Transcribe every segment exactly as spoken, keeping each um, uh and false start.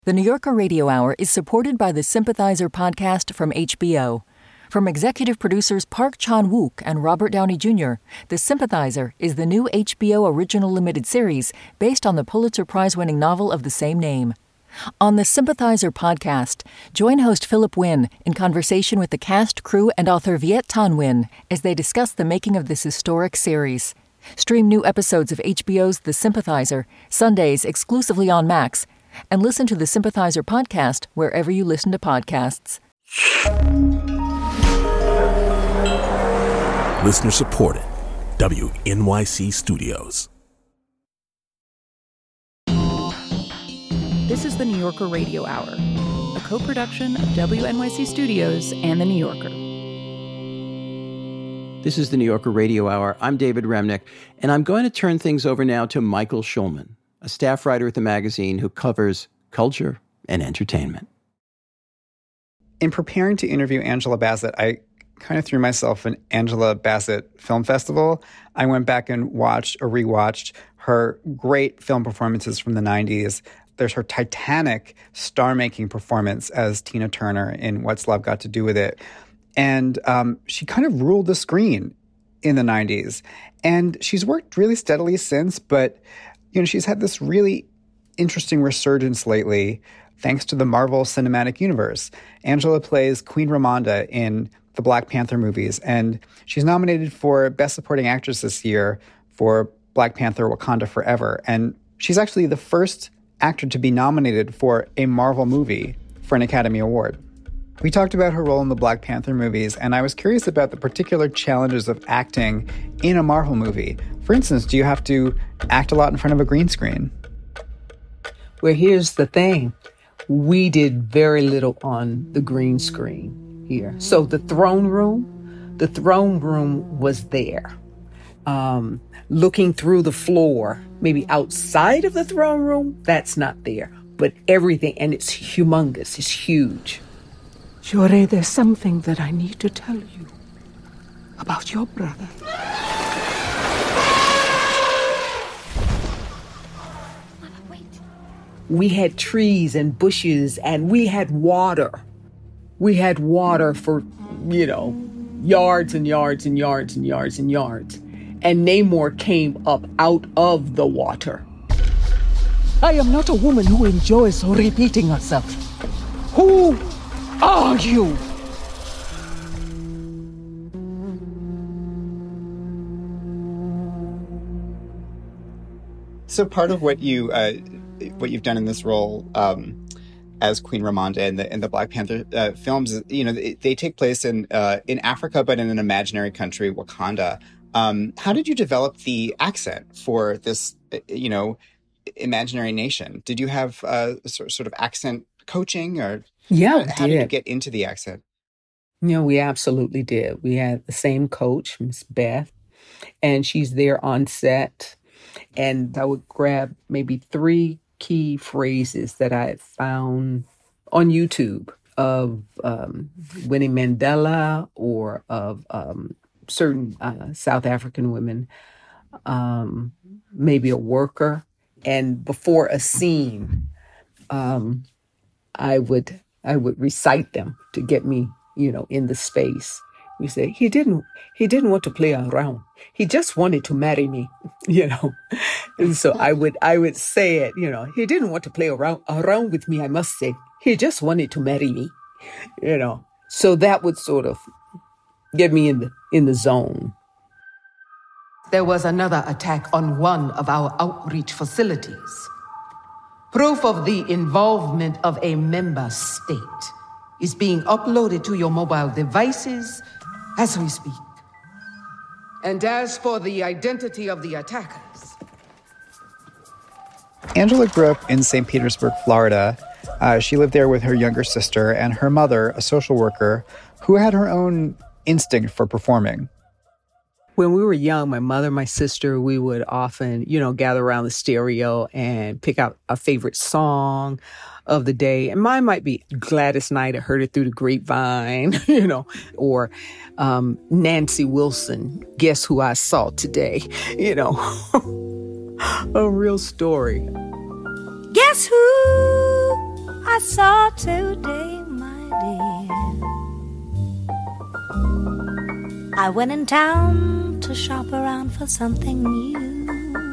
The New Yorker Radio Hour is supported by the Sympathizer podcast from H B O. From executive producers Park Chan-wook and Robert Downey Junior, The Sympathizer is the new H B O original limited series based on the Pulitzer Prize-winning novel of the same name. On the Sympathizer podcast, join host Philip Wynn in conversation with the cast, crew, and author Viet Thanh Nguyen as they discuss the making of this historic series. Stream new episodes of H B O's The Sympathizer, Sundays exclusively on Max, and listen to the Sympathizer podcast wherever you listen to podcasts. Listener supported. W N Y C Studios. This is the New Yorker Radio Hour, a co-production of W N Y C Studios and The New Yorker. This is the New Yorker Radio Hour. I'm David Remnick, and I'm going to turn things over now to Michael Schulman, a staff writer at the magazine who covers culture and entertainment. In preparing to interview Angela Bassett, I kind of threw myself an Angela Bassett Film Festival. I went back and watched or rewatched her great film performances from the nineties. There's her titanic star-making performance as Tina Turner in What's Love Got to Do with It. And um, she kind of ruled the screen in the nineties. And she's worked really steadily since, but you know, she's had this really interesting resurgence lately thanks to the Marvel Cinematic Universe. Angela plays Queen Ramonda in the Black Panther movies, and she's nominated for Best Supporting Actress this year for Black Panther Wakanda Forever. And she's actually the first actor to be nominated for a Marvel movie for an Academy Award. We talked about her role in the Black Panther movies, and I was curious about the particular challenges of acting in a Marvel movie. For instance, do you have to act a lot in front of a green screen? Well, here's the thing. We did very little on the green screen here. So the throne room, the throne room was there. Um, looking through the floor, maybe outside of the throne room, that's not there. But everything, and it's humongous, it's huge. Shorey, there's something that I need to tell you about your brother. We had trees and bushes, and we had water. We had water for, you know, yards and yards and yards and yards and yards. And Namor came up out of the water. I am not a woman who enjoys repeating herself. Who are you? So part of what you uh, what you've done in this role um, as Queen Ramonda in the in the Black Panther uh, films, you know, they, they take place in uh, in Africa, but in an imaginary country, Wakanda. Um, how did you develop the accent for this, you know, imaginary nation? Did you have uh, sort sort of accent coaching, or yeah, how, how did you get into the accent? You know, we absolutely did. We had the same coach, Miss Beth, and she's there on set. And I would grab maybe three key phrases that I had found on YouTube of um, Winnie Mandela or of um, certain uh, South African women, um, maybe a worker. And before a scene, um, I would I would recite them to get me, you know, in the space. We say, he didn't he didn't want to play around. He just wanted to marry me, you know. And so I would I would say it, you know, he didn't want to play around around with me, I must say. He just wanted to marry me, you know. So that would sort of get me in the in the zone. There was another attack on one of our outreach facilities. Proof of the involvement of a member state is being uploaded to your mobile devices as we speak. And as for the identity of the attackers... Angela grew up in Saint Petersburg, Florida. Uh, she lived there with her younger sister and her mother, a social worker, who had her own instinct for performing. When we were young, my mother, my sister, we would often, you know, gather around the stereo and pick out a favorite song of the day. And mine might be Gladys Knight, I Heard It Through the Grapevine, you know, or um, Nancy Wilson, Guess Who I Saw Today, you know, a real story. Guess who? saw today, my dear. I went in town to shop around for something new.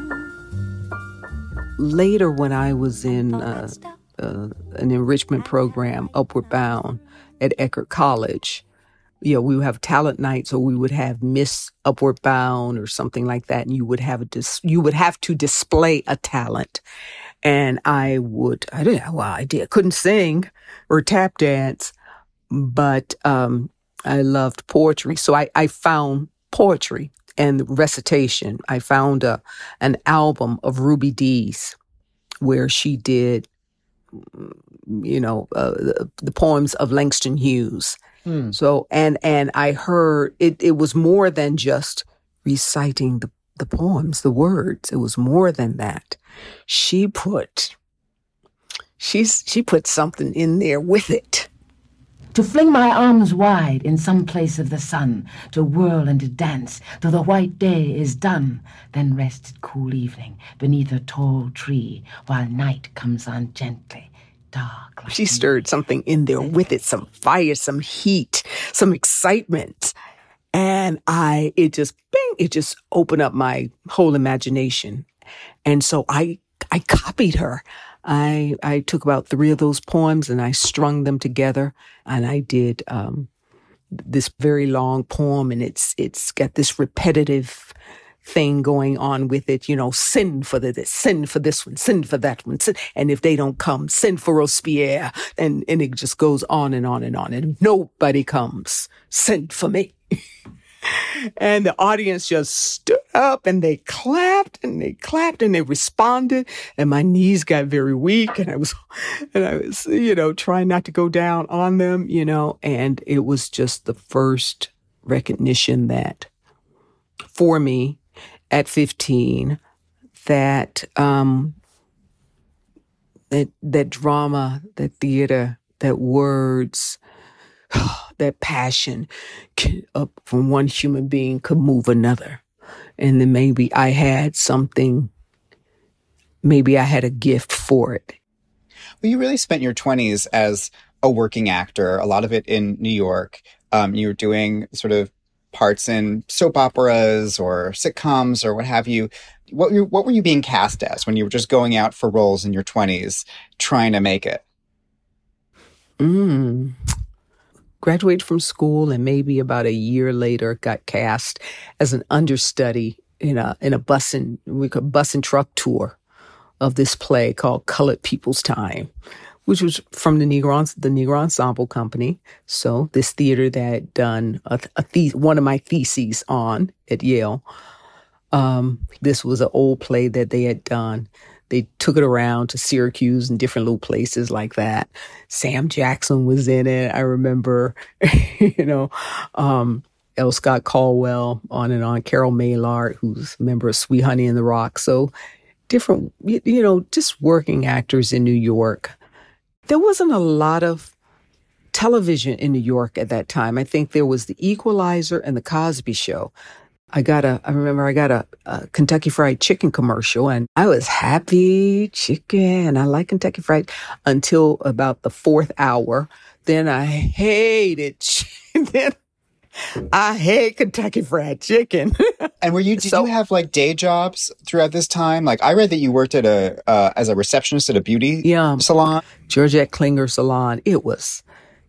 Later, when I was in uh, uh, an enrichment program, Upward Bound, at Eckerd College, you know, we would have talent nights, or we would have Miss Upward Bound or something like that, and you would have a dis- you would have to display a talent. And I would, I didn't know, well, I did, couldn't sing or tap dance, but um, I loved poetry. So I, I found poetry and recitation. I found a, an album of Ruby Dee's where she did, you know, uh, the, the poems of Langston Hughes. Hmm. So, and, and I heard it, it was more than just reciting the, the poems, the words. It was more than that. She put, she's, she put something in there with it. To fling my arms wide in some place of the sun, to whirl and to dance till the white day is done, then rest at cool evening beneath a tall tree while night comes on gently, dark. Like she stirred something in there with it, some fire, some heat, some excitement. And I, it just, bing, it just opened up my whole imagination. And so I, I copied her. I, I took about three of those poems and I strung them together, and I did, um, this very long poem, and it's, it's got this repetitive thing going on with it, you know, send for the, this, send for this one, send for that one. Send, and if they don't come, send for Robespierre. And, and it just goes on and on and on. And if nobody comes, send for me. And the audience just stood up and they clapped and they clapped and they responded. And my knees got very weak, and I was, and I was, you know, trying not to go down on them, you know, and it was just the first recognition that for me at fifteen, that, um, that, that drama, that theater, that words, that passion can, up from one human being could move another. And then maybe I had something, maybe I had a gift for it. Well, you really spent your twenties as a working actor, a lot of it in New York. Um, you were doing sort of parts in soap operas or sitcoms or what have you. What, what were you being cast as when you were just going out for roles in your twenties, trying to make it? Mm. Graduated from school, and maybe about a year later got cast as an understudy in a in a bus and we could bus and truck tour of this play called Colored People's Time, which was from the Negro the Negro Ensemble Company. So this theater that had done a, a the, one of my theses on at Yale. Um, this was an old play that they had done. They took it around to Syracuse and different little places like that. Sam Jackson was in it. I remember, you know, um, L. Scott Caldwell, on and on. Carol Maillard, who's a member of Sweet Honey in the Rock. So different, you know, just working actors in New York. There wasn't a lot of television in New York at that time. I think there was The Equalizer and The Cosby Show. I got a, I remember I got a, a Kentucky Fried Chicken commercial, and I was happy chicken. I like Kentucky Fried until about the fourth hour. Then I hated then I hate Kentucky Fried Chicken. And were you, did so, you have like day jobs throughout this time? Like I read that you worked at a, uh, as a receptionist at a beauty yeah, salon. Georgette Klinger Salon. It was,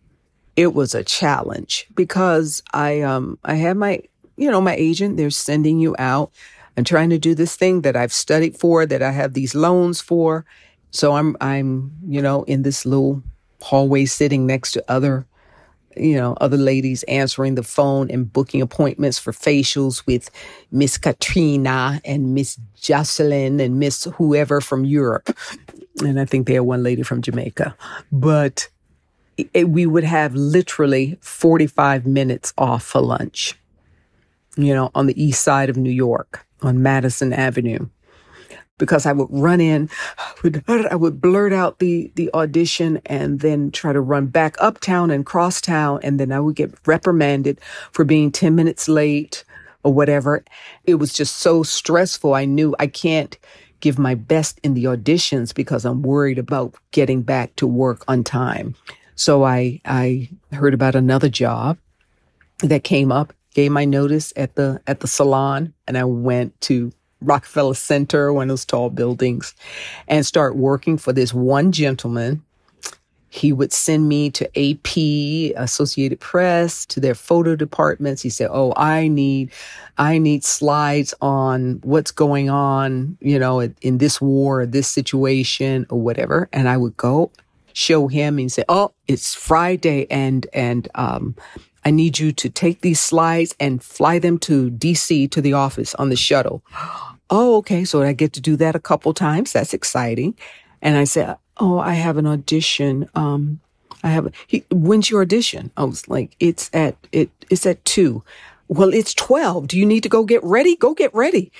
it was a challenge because I, um, I had my, you know, my agent, they're sending you out and trying to do this thing that I've studied for, that I have these loans for. So I'm, I'm, you know, in this little hallway sitting next to other, you know, other ladies answering the phone and booking appointments for facials with Miss Katrina and Miss Jocelyn and Miss whoever from Europe. And I think they had one lady from Jamaica. But it, we would have literally forty-five minutes off for lunch, you know, on the east side of New York on Madison Avenue. Because I would run in, I would, I would blurt out the, the audition and then try to run back uptown and cross town. And then I would get reprimanded for being ten minutes late or whatever. It was just so stressful. I knew I can't give my best in the auditions because I'm worried about getting back to work on time. So I I heard about another job that came up, gave my notice at the at the salon, and I went to Rockefeller Center, one of those tall buildings, and start working for this one gentleman. He would send me to A P, Associated Press, to their photo departments. He said, oh, I need, I need slides on what's going on, you know, in this war or this situation or whatever. And I would go show him and say, oh, it's Friday and, and, um, I need you to take these slides and fly them to D C to the office on the shuttle. Oh, okay. So I get to do that a couple times. That's exciting. And I said, oh, I have an audition. Um, I have, he, when's your audition? I was like, it's at, it, it's at two. Well, it's twelve. Do you need to go get ready? Go get ready.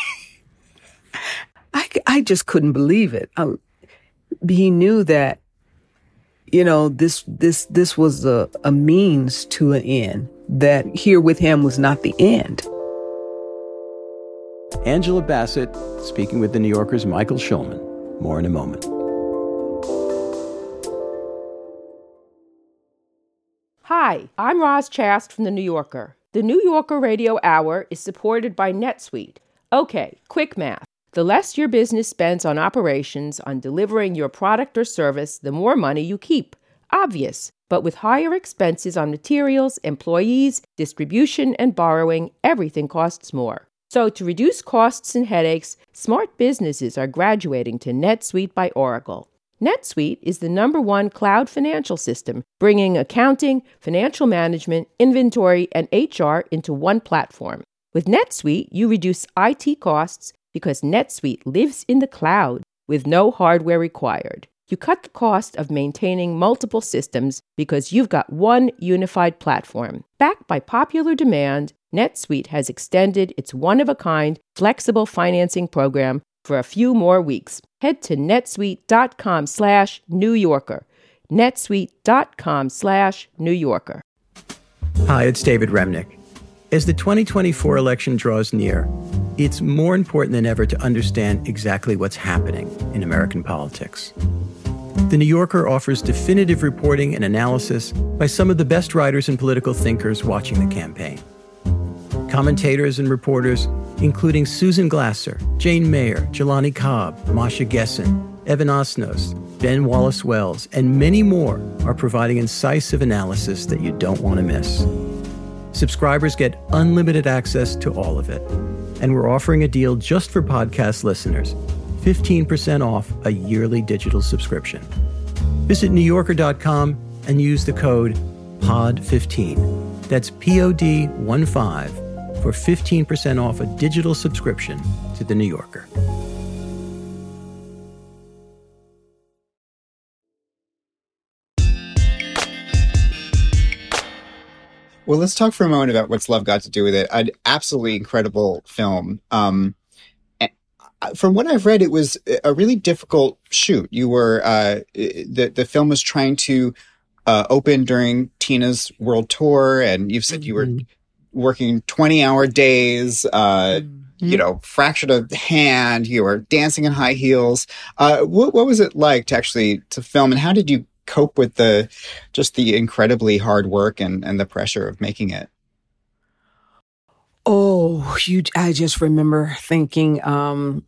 I, I just couldn't believe it. I, he knew that, you know, this, this, this was a, a means to an end, that here with him was not the end. Angela Bassett speaking with the New Yorker's Michael Schulman. More in a moment. Hi, I'm Roz Chast from The New Yorker. The New Yorker Radio Hour is supported by NetSuite. Okay, quick math. The less your business spends on operations, on delivering your product or service, the more money you keep. Obvious. But with higher expenses on materials, employees, distribution, and borrowing, everything costs more. So to reduce costs and headaches, smart businesses are graduating to NetSuite by Oracle. NetSuite is the number one cloud financial system, bringing accounting, financial management, inventory, and H R into one platform. With NetSuite, you reduce I T costs because NetSuite lives in the cloud with no hardware required. You cut the cost of maintaining multiple systems because you've got one unified platform. Backed by popular demand, NetSuite has extended its one-of-a-kind flexible financing program for a few more weeks. Head to netsuite.com slash New Yorker. netsuite.com slash New Yorker. Hi, it's David Remnick. As the twenty twenty-four election draws near, it's more important than ever to understand exactly what's happening in American politics. The New Yorker offers definitive reporting and analysis by some of the best writers and political thinkers watching the campaign. Commentators and reporters, including Susan Glasser, Jane Mayer, Jelani Cobb, Masha Gessen, Evan Osnos, Ben Wallace-Wells, and many more are providing incisive analysis that you don't want to miss. Subscribers get unlimited access to all of it. And we're offering a deal just for podcast listeners, fifteen percent off a yearly digital subscription. Visit New Yorker dot com and use the code P O D fifteen. That's P O D one five for fifteen percent off a digital subscription to The New Yorker. Well, let's talk for a moment about What's Love Got to Do with It. An absolutely incredible film. Um, from what I've read, it was a really difficult shoot. You were uh, the the film was trying to uh, open during Tina's world tour, and you've said you were working twenty-hour days. Uh, mm-hmm. You know, fractured a hand. You were dancing in high heels. Uh, what what was it like to actually to film, and how did you cope with the just the incredibly hard work and, and the pressure of making it? Oh, you, I just remember thinking, um,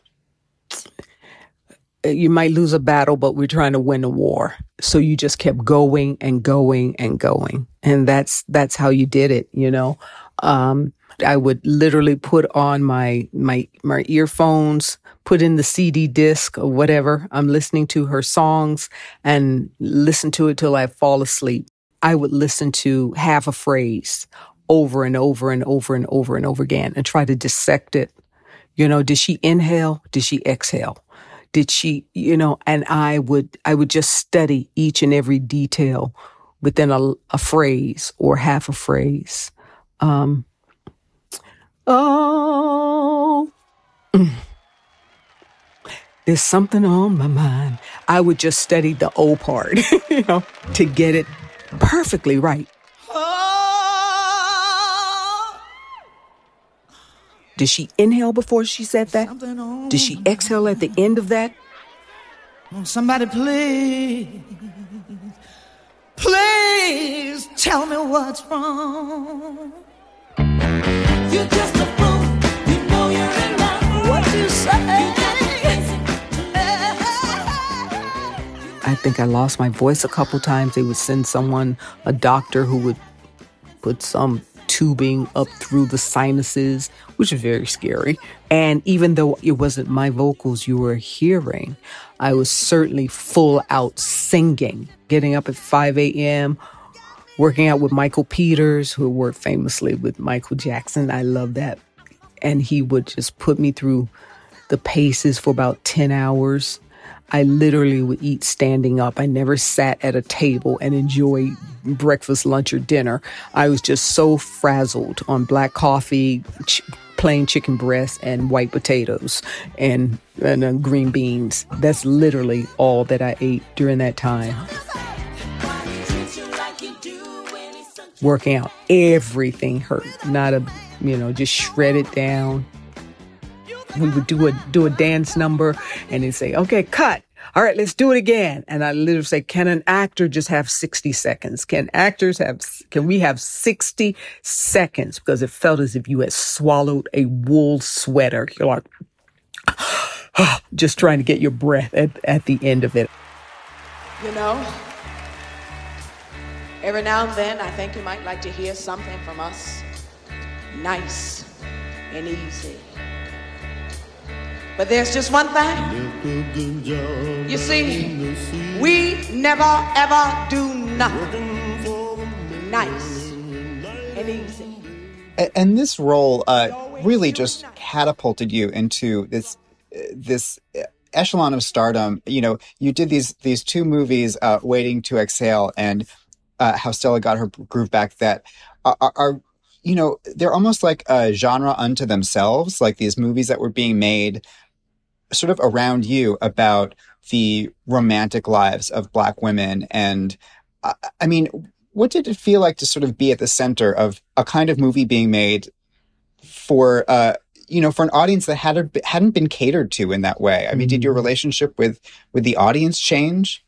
you might lose a battle, but we're trying to win a war. So you just kept going and going and going. And that's, that's how you did it, you know? Um, I would literally put on my, my, my earphones, put in the C D disc or whatever. I'm listening to her songs and listen to it till I fall asleep. I would listen to half a phrase over and over and over and over and over again and try to dissect it. You know, did she inhale? Did she exhale? Did she, you know, and I would, I would just study each and every detail within a, a phrase or half a phrase. Um, oh, mm. There's something on my mind. I would just study the O part, you know, to get it perfectly right. Did she inhale before she said that? Did she exhale at the end of that? Somebody please, please tell me what's wrong. You're just a fool, you know you're in love. What you say? I think I lost my voice a couple times. They would send someone, a doctor, who would put some tubing up through the sinuses, which is very scary. And even though it wasn't my vocals you were hearing, I was certainly full out singing, getting up at five a.m., working out with Michael Peters, who worked famously with Michael Jackson. I love that. And he would just put me through the paces for about ten hours. I literally would eat standing up. I never sat at a table and enjoyed breakfast, lunch, or dinner. I was just so frazzled on black coffee, ch- plain chicken breast, and white potatoes, and, and uh, green beans. That's literally all that I ate during that time. Working out, everything hurt. Not a, you know, just shred it down. We would do a do a dance number, and they'd say, "Okay, cut. All right, let's do it again." And I literally say, "Can an actor just have sixty seconds? Can actors have? Can we have sixty seconds?" Because it felt as if you had swallowed a wool sweater. You're like, just trying to get your breath at, at the end of it. You know, every now and then, I think you might like to hear something from us, nice and easy. But there's just one thing. You see, we never, ever do nothing nice and easy. And this role uh, really just catapulted you into this this echelon of stardom. You know, you did these these two movies, uh, Waiting to Exhale and uh, How Stella Got Her Groove Back, that are, are, are, you know, they're almost like a genre unto themselves, like these movies that were being made sort of around you about the romantic lives of Black women. And uh, I mean, what did it feel like to sort of be at the center of a kind of movie being made for, uh, you know, for an audience that had, hadn't been catered to in that way? I mean, mm-hmm. Did your relationship with, with the audience change?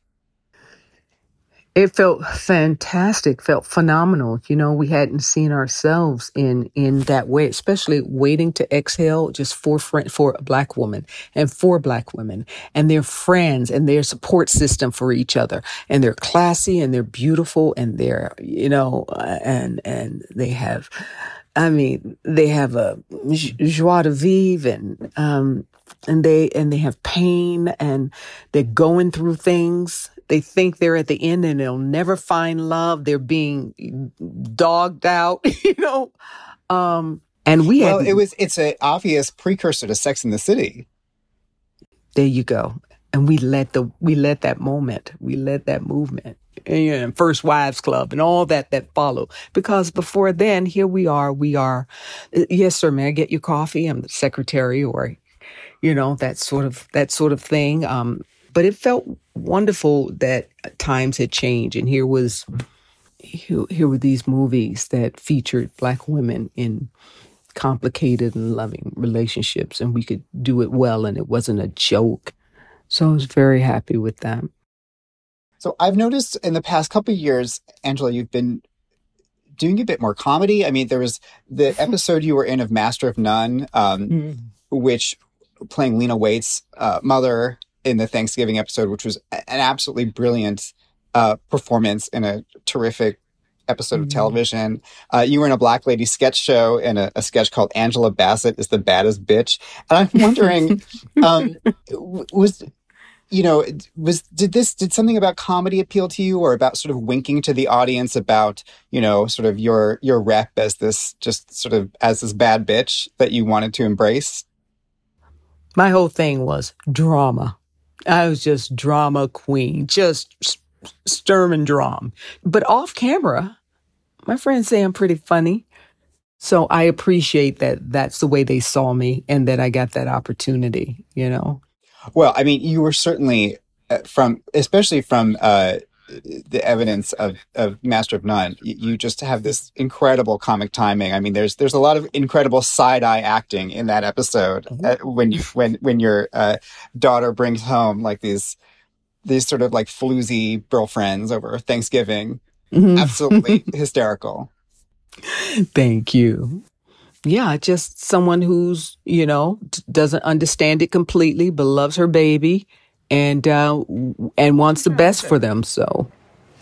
It felt fantastic, felt phenomenal. You know, we hadn't seen ourselves in in that way, especially Waiting to Exhale, just for friend, for a Black woman and for Black women and their friends and their support system for each other. And they're classy and they're beautiful and they're, you know, and and they have, I mean, they have a joie de vivre and um and they and they have pain and they're going through things. They think they're at the end and they'll never find love. They're being dogged out, you know. Um, and we well, had, it was it's an obvious precursor to Sex and the City. There you go. And we let the we let that moment, we let that movement, and First Wives Club, and all that that followed. Because before then, here we are. We are, yes, sir. May I get you coffee? I'm the secretary, or, you know, that sort of that sort of thing. Um, But it felt wonderful that times had changed. And here was, here, here were these movies that featured Black women in complicated and loving relationships. And we could do it well. And it wasn't a joke. So I was very happy with them. So I've noticed in the past couple of years, Angela, you've been doing a bit more comedy. I mean, there was the episode you were in of Master of None, um, mm. which playing Lena Waithe's uh, mother in the Thanksgiving episode, which was an absolutely brilliant uh, performance in a terrific episode mm-hmm. of television. Uh, you were in a Black Lady sketch show in a, a sketch called Angela Bassett is the Baddest Bitch. And I'm wondering, um, was, you know, was, did this, did something about comedy appeal to you, or about sort of winking to the audience about, you know, sort of your, your rep as this, just sort of as this bad bitch that you wanted to embrace? My whole thing was drama. I was just drama queen, just Sturm and Drang. But off camera, my friends say I'm pretty funny. So I appreciate that that's the way they saw me and that I got that opportunity, you know? Well, I mean, you were certainly uh, from, especially from uh, the evidence of, of Master of None. You just have this incredible comic timing. I mean, there's there's a lot of incredible side eye acting in that episode mm-hmm. uh, when you when when your uh, daughter brings home like these these sort of like floozy girlfriends over Thanksgiving. Mm-hmm. Absolutely hysterical. Thank you. Yeah, just someone who's, you know, d- doesn't understand it completely, but loves her baby and uh, and wants the best for them, so.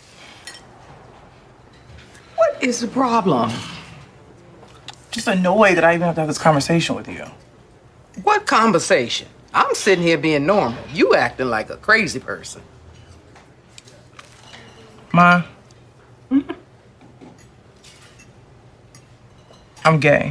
What is the problem? Just annoyed that I even have to have this conversation with you. What conversation? I'm sitting here being normal. You acting like a crazy person. Ma. I'm gay.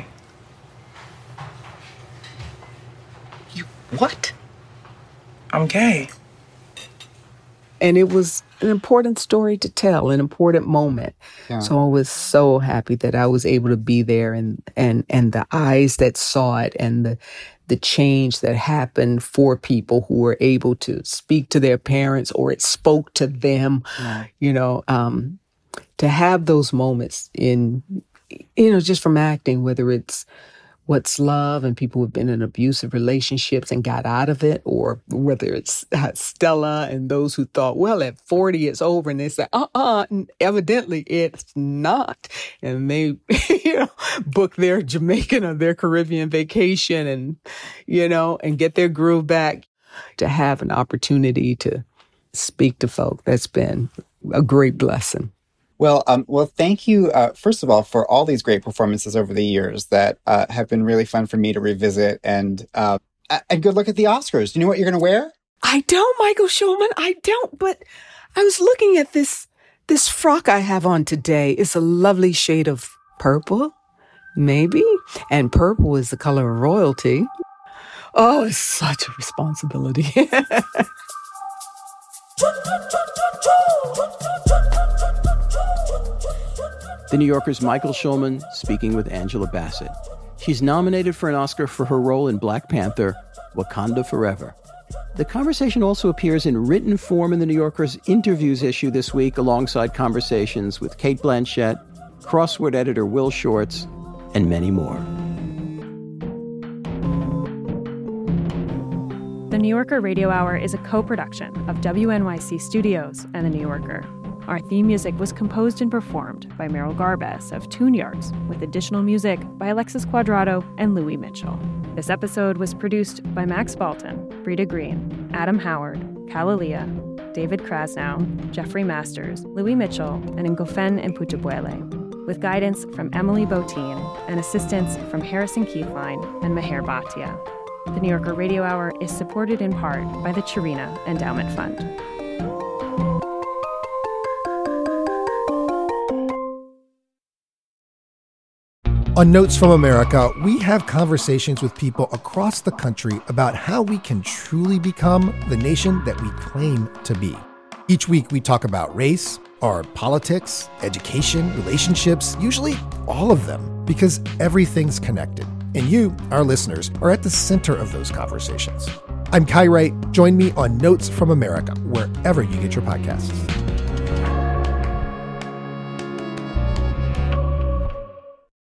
You what? I'm gay. And it was an important story to tell, an important moment. Yeah. So I was so happy that I was able to be there and and and the eyes that saw it and the the change that happened for people who were able to speak to their parents or it spoke to them, yeah. you know, um, to have those moments in, you know, just from acting, whether it's what's love and people who've been in abusive relationships and got out of it, or whether it's uh, Stella and those who thought, well, at forty it's over, and they say, uh-uh, evidently it's not. And they, you know, book their Jamaican or their Caribbean vacation and, you know, and get their groove back. To have an opportunity to speak to folk, that's been a great blessing. Well, um, well, thank you, uh, first of all, for all these great performances over the years that uh, have been really fun for me to revisit. And uh, and good luck at the Oscars. Do you know what you're going to wear? I don't, Michael Schulman. I don't. But I was looking at this this frock I have on today. It's a lovely shade of purple, maybe. And purple is the color of royalty. Oh, it's such a responsibility. The New Yorker's Michael Schulman speaking with Angela Bassett. She's nominated for an Oscar for her role in Black Panther, Wakanda Forever. The conversation also appears in written form in the New Yorker's interviews issue this week, alongside conversations with Cate Blanchett, crossword editor Will Shortz, and many more. The New Yorker Radio Hour is a co-production of W N Y C Studios and The New Yorker. Our theme music was composed and performed by Meryl Garbes of Tune Yards, with additional music by Alexis Quadrado and Louis Mitchell. This episode was produced by Max Balton, Brita Green, Adam Howard, Kalalia, David Krasnow, Jeffrey Masters, Louis Mitchell, and Ngofen Mputabuele, with guidance from Emily Botine and assistance from Harrison Keithline and Meher Bhatia. The New Yorker Radio Hour is supported in part by the Chirina Endowment Fund. On Notes from America, we have conversations with people across the country about how we can truly become the nation that we claim to be. Each week, we talk about race, our politics, education, relationships, usually all of them, because everything's connected. And you, our listeners, are at the center of those conversations. I'm Kai Wright. Join me on Notes from America, wherever you get your podcasts.